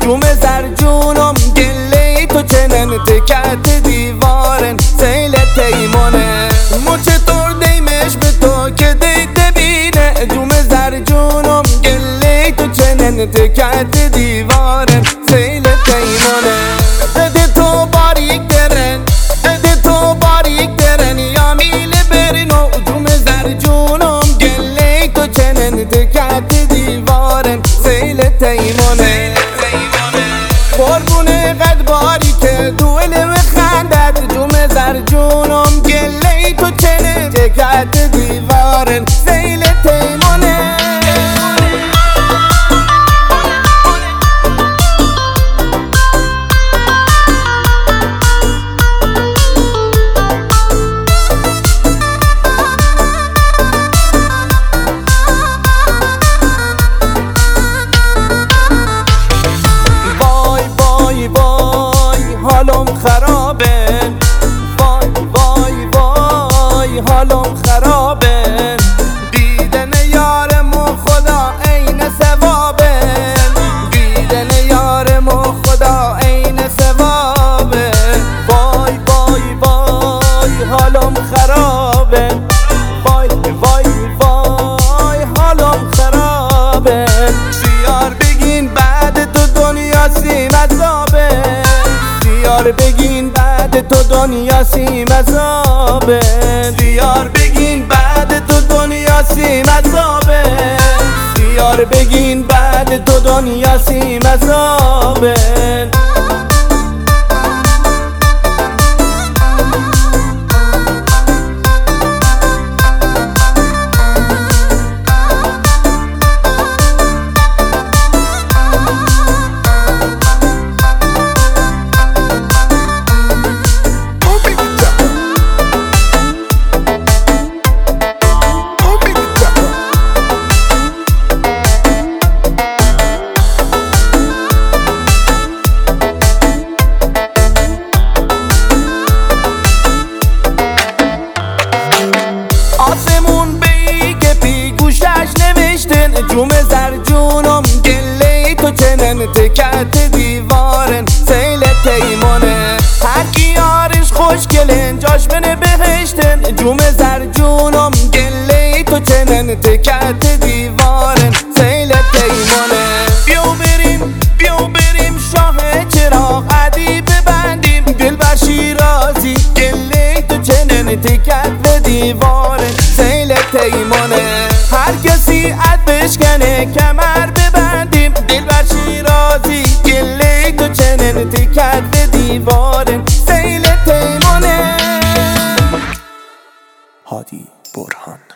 جوم زرجونم گله تو چنن تکت دیوارن سیل تیمانه مو چطور دیمش به تو که دید ببینه جوم زرجونم گله تو چنن تکت دیوارن سیل تیمانه بده تو باریک درن بده تو باریک درن یا میل برنو جوم زرجونم گله تو چنن تکت دیوارن سیل تیمانه قربونه قد باری که دوله و خندت جوم زرجونم گله تو چنن تکت دیوارن سیل تیمانه حالم خرابه وای وای وای حالم خرابه دیدن یارمو خدا عین ثوابه دیدن یارمو خدا عین ثوابه وای وای وای حالم خرابه وای وای وای حالم خرابه سیار بگین بعد تو دنیا سیم عذابه دیار بگین بعد تو دنیا سیم عذابه دیار بگین بعد تو دنیا سیم عذابه دیار بگین بعد تو دنیا سیم عذابه جوم زرجونم گله تو چنن تکت دیوارن سیل تیمانه هر کی یارش خوشگلن جاش بره بهشتن جوم زرجونم گله تو چنن تکت دیوارن سیل تیمانه بیو بریم شاه چراغ عدی ببندیم دلبر شیرازی گله تو چنن تکت دیوارن سیل تیمانه هر کسی اد بشکنه کمر ببندیم دلبر شیرازی گله تو چنن تکت به دیوارن سیل تیمانه. هادی برهان.